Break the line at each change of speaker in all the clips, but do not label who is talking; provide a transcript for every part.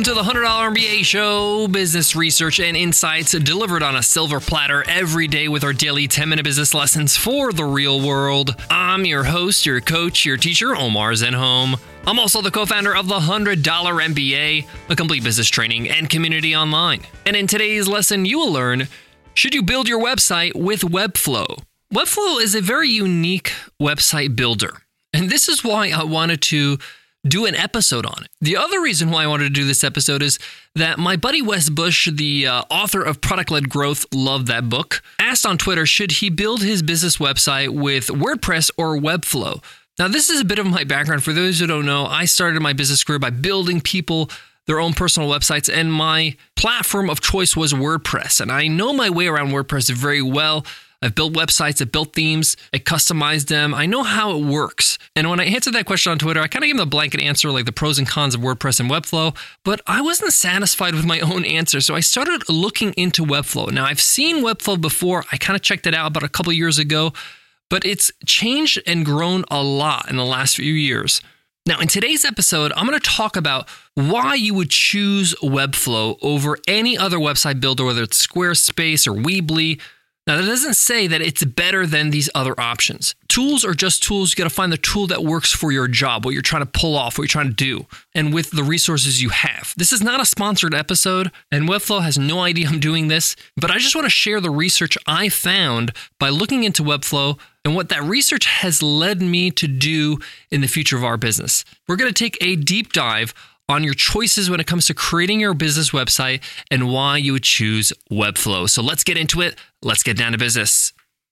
to the $100 MBA Show, business research and insights delivered on a silver platter every day with our daily 10-minute business lessons for the real world. I'm your host, your coach, your teacher, Omar Zenhom. I'm also the co-founder of the $100 MBA, a complete business training and community online. And in today's lesson, you will learn, should you build your website with Webflow? Webflow is a very unique website builder. And this is why I wanted to do an episode on it. The other reason why I wanted to do this episode is that my buddy Wes Bush, the author of Product-Led Growth, loved that book, asked on Twitter, should he build his business website with WordPress or Webflow? Now, this is a bit of my background. For those who don't know, I started my business career by building people their own personal websites, and my platform of choice was WordPress. And I know my way around WordPress very well. I've built websites, I've built themes, I customized them. I know how it works. And when I answered that question on Twitter, I kind of gave them a blanket answer, like the pros and cons of WordPress and Webflow, but I wasn't satisfied with my own answer. So I started looking into Webflow. Now, I've seen Webflow before. I kind of checked it out about a couple years ago, but it's changed and grown a lot in the last few years. Now, in today's episode, I'm going to talk about why you would choose Webflow over any other website builder, whether it's Squarespace or Weebly. Now, that doesn't say that it's better than these other options. Tools are just tools. You got to find the tool that works for your job, what you're trying to pull off, what you're trying to do, and with the resources you have. This is not a sponsored episode, and Webflow has no idea I'm doing this, but I just want to share the research I found by looking into Webflow and what that research has led me to do in the future of our business. We're going to take a deep dive on your choices when it comes to creating your business website and why you would choose Webflow. So let's get into it. Let's get down to business.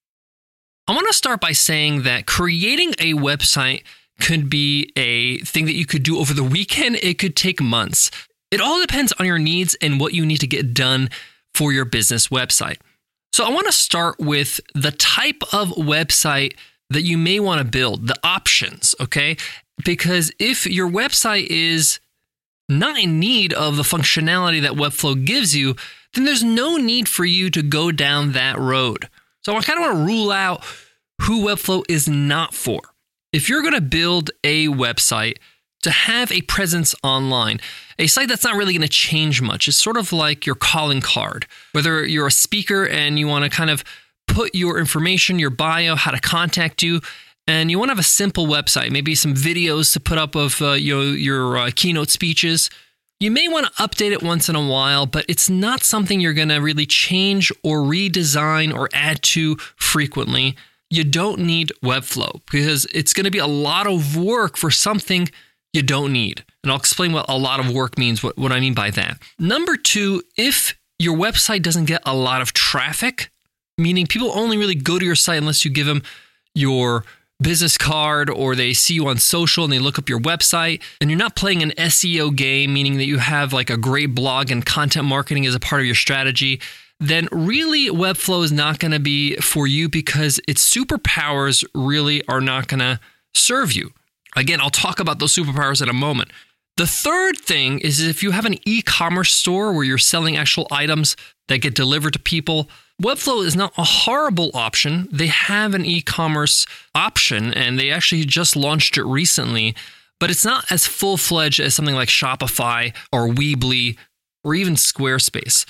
I want to start by saying that creating a website could be a thing that you could do over the weekend. It could take months. It all depends on your needs and what you need to get done for your business website. So I want to start with the type of website that you may want to build, the options, okay? Because if your website is not in need of the functionality that Webflow gives you, then there's no need for you to go down that road. So I kind of want to rule out who Webflow is not for. If you're going to build a website to have a presence online, a site that's not really going to change much, it's sort of like your calling card. Whether you're a speaker and you want to kind of put your information, your bio, how to contact you, and you want to have a simple website, maybe some videos to put up of your keynote speeches. You may want to update it once in a while, but it's not something you're going to really change or redesign or add to frequently. You don't need Webflow because it's going to be a lot of work for something you don't need. And I'll explain what a lot of work means, what I mean by that. Number two, if your website doesn't get a lot of traffic, meaning people only really go to your site unless you give them your business card or they see you on social and they look up your website, and you're not playing an SEO game, meaning that you have like a great blog and content marketing as a part of your strategy, then really Webflow is not going to be for you because its superpowers really are not going to serve you. Again, I'll talk about those superpowers in a moment. The third thing is if you have an e-commerce store where you're selling actual items that get delivered to people, Webflow is not a horrible option. They have an e-commerce option, and they actually just launched it recently, but it's not as full-fledged as something like Shopify or Weebly or even Squarespace.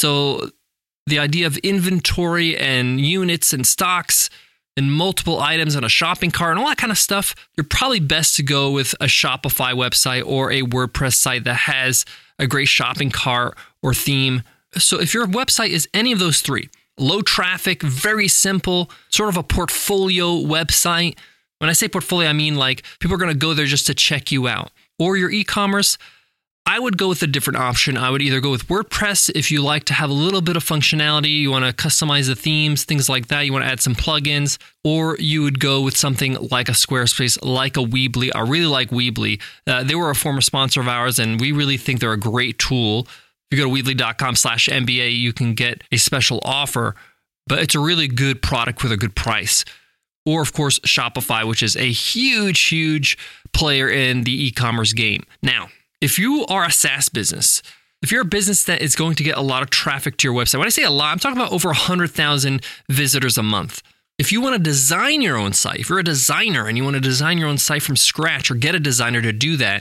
So the idea of inventory and units and stocks and multiple items on a shopping cart and all that kind of stuff, you're probably best to go with a Shopify website or a WordPress site that has a great shopping cart or theme. So if your website is any of those three, low traffic, very simple, sort of a portfolio website. When I say portfolio, I mean like people are going to go there just to check you out. Or your e-commerce, I would go with a different option. I would either go with WordPress if you like to have a little bit of functionality, you want to customize the themes, things like that, you want to add some plugins, or you would go with something like a Squarespace, like a Weebly. I really like Weebly. They were a former sponsor of ours, and we really think they're a great tool. If you go to weebly.com/MBA, you can get a special offer, but it's a really good product with a good price. Or, of course, Shopify, which is a huge, huge player in the e-commerce game. Now, if you are a SaaS business, if you're a business that is going to get a lot of traffic to your website, when I say a lot, I'm talking about over 100,000 visitors a month. If you want to design your own site, if you're a designer and you want to design your own site from scratch or get a designer to do that,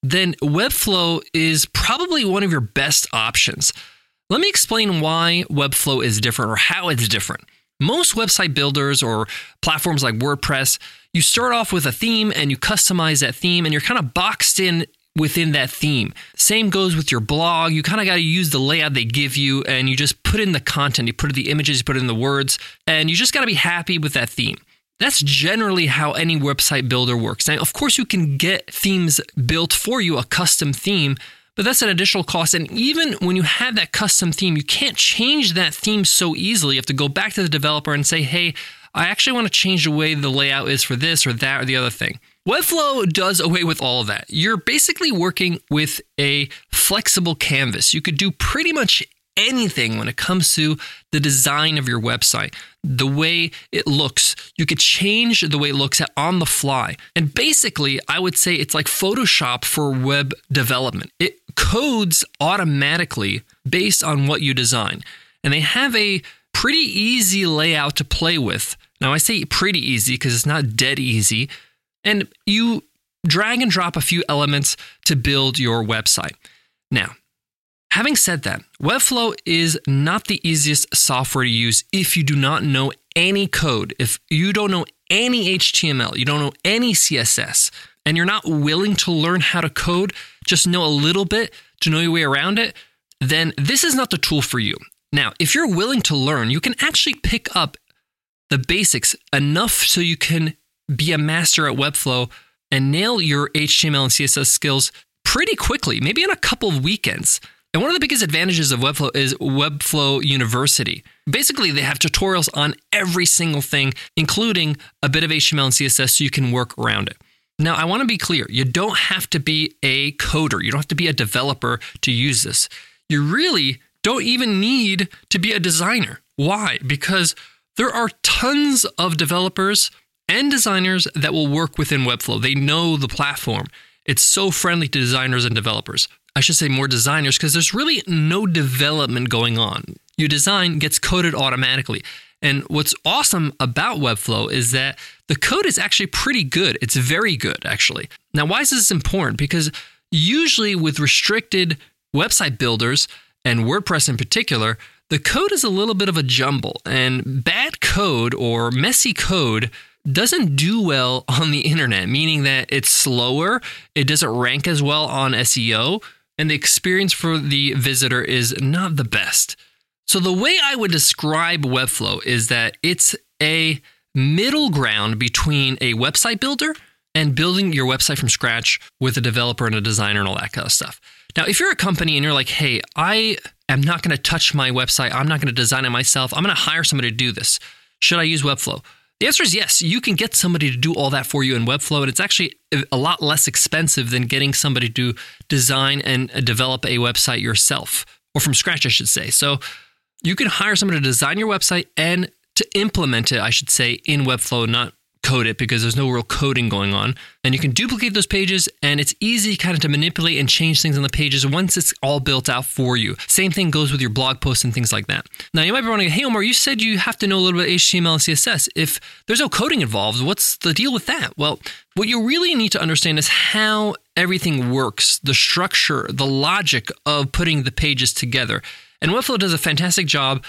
then Webflow is probably one of your best options. Let me explain why Webflow is different or how it's different. Most website builders or platforms like WordPress, you start off with a theme and you customize that theme and you're kind of boxed in within that theme. Same goes with your blog. You kind of got to use the layout they give you and you just put in the content, you put in the images, you put in the words, and you just got to be happy with that theme. That's generally how any website builder works. Now, of course, you can get themes built for you, a custom theme, but that's an additional cost. And even when you have that custom theme, you can't change that theme so easily. You have to go back to the developer and say, hey, I actually want to change the way the layout is for this or that or the other thing. Webflow does away with all of that. You're basically working with a flexible canvas. You could do pretty much anything when it comes to the design of your website, the way it looks. You could change the way it looks on the fly. And basically, I would say it's like Photoshop for web development. It codes automatically based on what you design. And they have a pretty easy layout to play with. Now, I say pretty easy because it's not dead easy. And you drag and drop a few elements to build your website. Now, having said that, Webflow is not the easiest software to use if you do not know any code. If you don't know any HTML, you don't know any CSS, and you're not willing to learn how to code, just know a little bit to know your way around it, then this is not the tool for you. Now, if you're willing to learn, you can actually pick up the basics enough so you can be a master at Webflow and nail your HTML and CSS skills pretty quickly, maybe in a couple of weekends. And one of the biggest advantages of Webflow is Webflow University. Basically, they have tutorials on every single thing, including a bit of HTML and CSS so you can work around it. Now, I want to be clear. You don't have to be a coder. You don't have to be a developer to use this. You really don't even need to be a designer. Why? Because there are tons of developers and designers that will work within Webflow. They know the platform. It's so friendly to designers and developers. I should say more designers because there's really no development going on. Your design gets coded automatically. And what's awesome about Webflow is that the code is actually pretty good. It's very good, actually. Now, why is this important? Because usually with restricted website builders and WordPress in particular, the code is a little bit of a jumble. And bad code or messy code doesn't do well on the internet, meaning that it's slower, it doesn't rank as well on SEO, and the experience for the visitor is not the best. So the way I would describe Webflow is that it's a middle ground between a website builder and building your website from scratch with a developer and a designer and all that kind of stuff. Now, if you're a company and you're like, hey, I am not going to touch my website, I'm not going to design it myself, I'm going to hire somebody to do this. Should I use Webflow? The answer is yes. You can get somebody to do all that for you in Webflow, and it's actually a lot less expensive than getting somebody to design and develop a website yourself, or from scratch, I should say. So you can hire somebody to design your website and to implement it, I should say, in Webflow, not code it because there's no real coding going on. And you can duplicate those pages, and it's easy kind of to manipulate and change things on the pages once it's all built out for you. Same thing goes with your blog posts and things like that. Now, you might be wondering, hey, Omar, you said you have to know a little bit of HTML and CSS. If there's no coding involved, what's the deal with that? Well, what you really need to understand is how everything works, the structure, the logic of putting the pages together. And Webflow does a fantastic job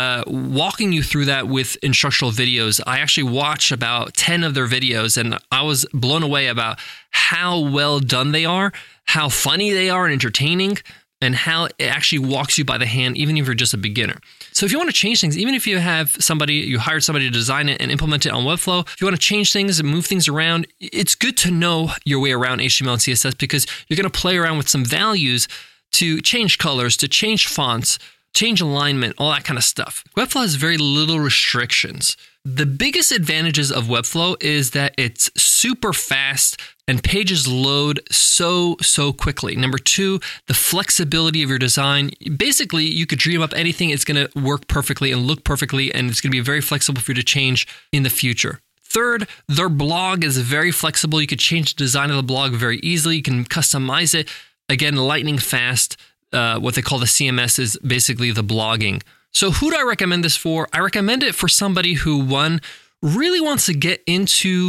walking you through that with instructional videos. I actually watched about 10 of their videos, and I was blown away about how well done they are, how funny they are and entertaining, and how it actually walks you by the hand, even if you're just a beginner. So if you want to change things, even if you have you hired somebody to design it and implement it on Webflow, if you want to change things and move things around, it's good to know your way around HTML and CSS because you're going to play around with some values to change colors, to change fonts, change alignment, all that kind of stuff. Webflow has very little restrictions. The biggest advantages of Webflow is that it's super fast and pages load so quickly. Number two, the flexibility of your design. Basically, you could dream up anything. It's going to work perfectly and look perfectly, and it's going to be very flexible for you to change in the future. Third, their blog is very flexible. You could change the design of the blog very easily. You can customize it. Again, lightning fast. What they call the CMS is basically the blogging. So who do I recommend this for? I recommend it for somebody who, one, really wants to get into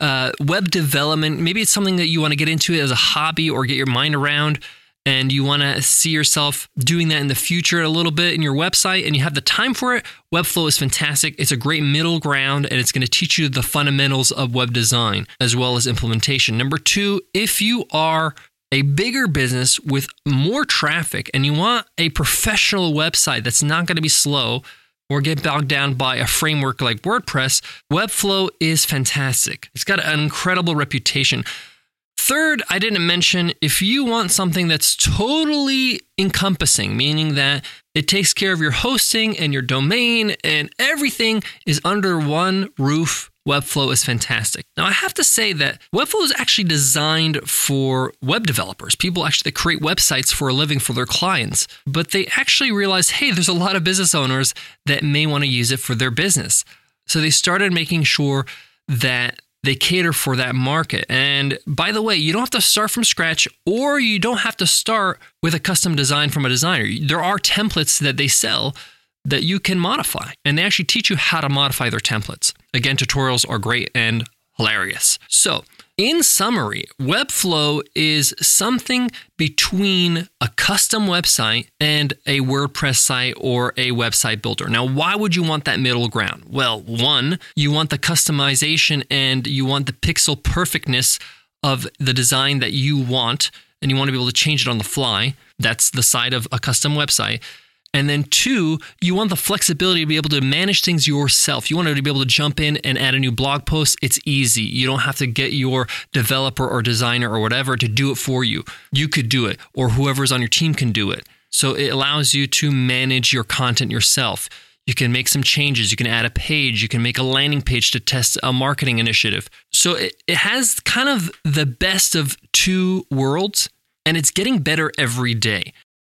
web development, maybe it's something that you want to get into as a hobby or get your mind around, and you want to see yourself doing that in the future a little bit in your website, and you have the time for it, Webflow is fantastic. It's a great middle ground, and it's going to teach you the fundamentals of web design as well as implementation. Number 2, if you are a bigger business with more traffic and you want a professional website that's not going to be slow or get bogged down by a framework like WordPress, Webflow is fantastic. It's got an incredible reputation. Third, I didn't mention, if you want something that's totally encompassing, meaning that it takes care of your hosting and your domain and everything is under one roof, Webflow is fantastic. Now, I have to say that Webflow is actually designed for web developers, people actually that create websites for a living for their clients. But they actually realized, hey, there's a lot of business owners that may want to use it for their business. So they started making sure that they cater for that market. And by the way, you don't have to start from scratch, or you don't have to start with a custom design from a designer. There are templates that they sell that you can modify, and they actually teach you how to modify their templates. Again, tutorials are great and hilarious. So, in summary, Webflow is something between a custom website and a WordPress site or a website builder. Now, why would you want that middle ground? Well, 1, you want the customization and you want the pixel perfectness of the design that you want, and you want to be able to change it on the fly. That's the side of a custom website. And then 2, you want the flexibility to be able to manage things yourself. You want to be able to jump in and add a new blog post. It's easy. You don't have to get your developer or designer or whatever to do it for you. You could do it, or whoever's on your team can do it. So it allows you to manage your content yourself. You can make some changes. You can add a page. You can make a landing page to test a marketing initiative. So it has kind of the best of 2 worlds, and it's getting better every day.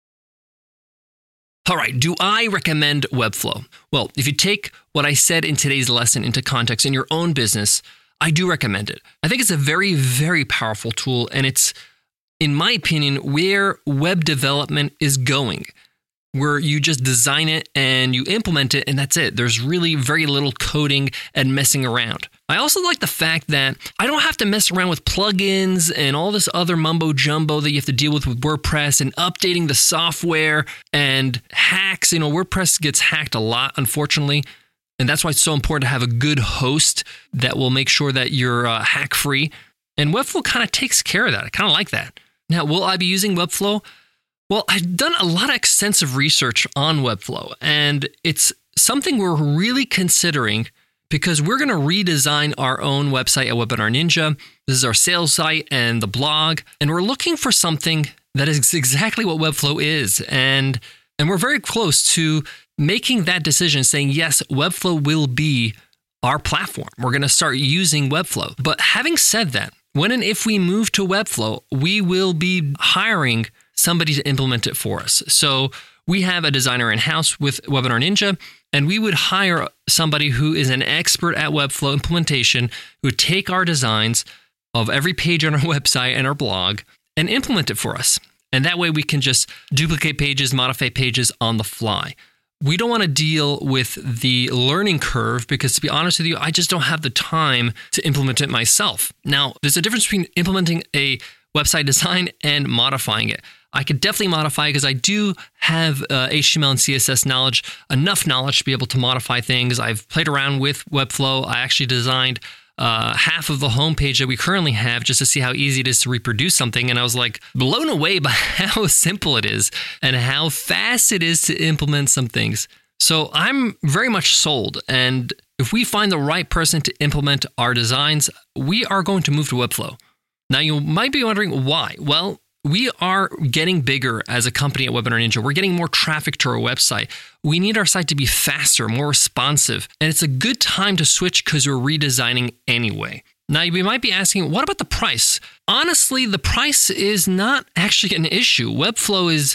All right, do I recommend Webflow? Well, if you take what I said in today's lesson into context in your own business, I do recommend it. I think it's a very, very powerful tool, and it's, in my opinion, where web development is going, where you just design it and you implement it, and that's it. There's really very little coding and messing around. I also like the fact that I don't have to mess around with plugins and all this other mumbo jumbo that you have to deal with WordPress and updating the software and hacks. WordPress gets hacked a lot, unfortunately. And that's why it's so important to have a good host that will make sure that you're hack-free. And Webflow kind of takes care of that. I kind of like that. Now, will I be using Webflow? Well, I've done a lot of extensive research on Webflow, and it's something we're really considering because we're going to redesign our own website at Webinar Ninja. This is our sales site and the blog, and we're looking for something that is exactly what Webflow is. And we're very close to making that decision, saying, yes, Webflow will be our platform. We're going to start using Webflow. But having said that, when and if we move to Webflow, we will be hiring somebody to implement it for us. So we have a designer in-house with Webinar Ninja, and we would hire somebody who is an expert at Webflow implementation who would take our designs of every page on our website and our blog and implement it for us. And that way we can just duplicate pages, modify pages on the fly. We don't want to deal with the learning curve because, to be honest with you, I just don't have the time to implement it myself. Now, there's a difference between implementing a website design and modifying it. I could definitely modify because I do have HTML and CSS knowledge, enough knowledge to be able to modify things. I've played around with Webflow. I actually designed half of the homepage that we currently have just to see how easy it is to reproduce something. And I was like blown away by how simple it is and how fast it is to implement some things. So I'm very much sold. And if we find the right person to implement our designs, we are going to move to Webflow. Now, you might be wondering why. Well, we are getting bigger as a company at Webinar Ninja. We're getting more traffic to our website. We need our site to be faster, more responsive, and it's a good time to switch because we're redesigning anyway. Now, you might be asking, what about the price? Honestly, the price is not actually an issue. Webflow is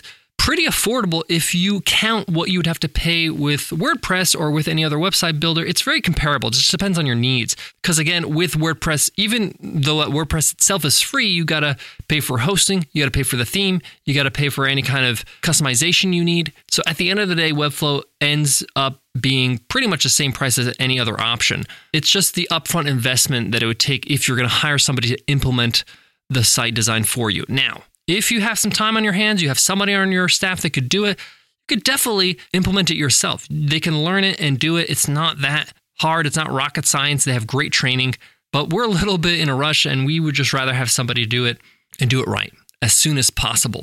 pretty affordable if you count what you would have to pay with WordPress or with any other website builder. It's very comparable. It just depends on your needs. Because again, with WordPress, even though WordPress itself is free, you got to pay for hosting, you got to pay for the theme, you got to pay for any kind of customization you need. So at the end of the day, Webflow ends up being pretty much the same price as any other option. It's just the upfront investment that it would take if you're going to hire somebody to implement the site design for you. Now, if you have some time on your hands, you have somebody on your staff that could do it, you could definitely implement it yourself. They can learn it and do it. It's not that hard. It's not rocket science. They have great training, but we're a little bit in a rush and we would just rather have somebody do it and do it right as soon as possible.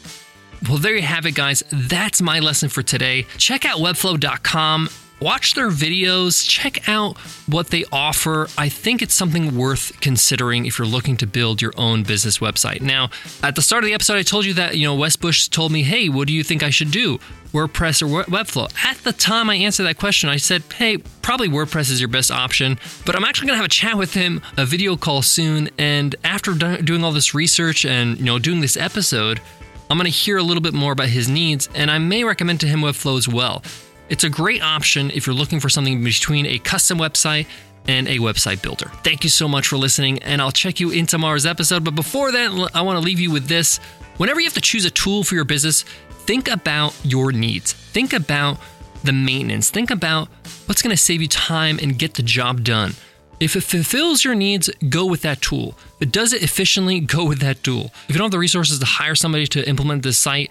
Well, there you have it, guys. That's my lesson for today. Check out webflow.com. Watch their videos, check out what they offer. I think it's something worth considering if you're looking to build your own business website. Now, at the start of the episode, I told you that, Wes Bush told me, hey, what do you think I should do? WordPress or Webflow? At the time I answered that question, I said, hey, probably WordPress is your best option, but I'm actually going to have a chat with him, a video call soon. And after doing all this research and, doing this episode, I'm going to hear a little bit more about his needs, and I may recommend to him Webflow as well. It's a great option if you're looking for something between a custom website and a website builder. Thank you so much for listening, and I'll check you in tomorrow's episode. But before that, I want to leave you with this. Whenever you have to choose a tool for your business, think about your needs. Think about the maintenance. Think about what's going to save you time and get the job done. If it fulfills your needs, go with that tool. If it does it efficiently, go with that tool. If you don't have the resources to hire somebody to implement this site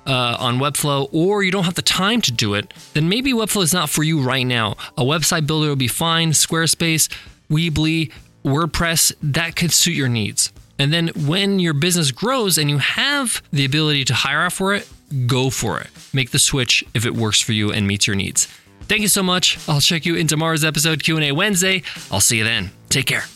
on Webflow, or you don't have the time to do it, then maybe Webflow is not for you right now. A website builder will be fine. Squarespace, Weebly, WordPress, that could suit your needs. And then when your business grows and you have the ability to hire out for it, go for it. Make the switch if it works for you and meets your needs. Thank you so much. I'll check you in tomorrow's episode, Q&A Wednesday. I'll see you then. Take care.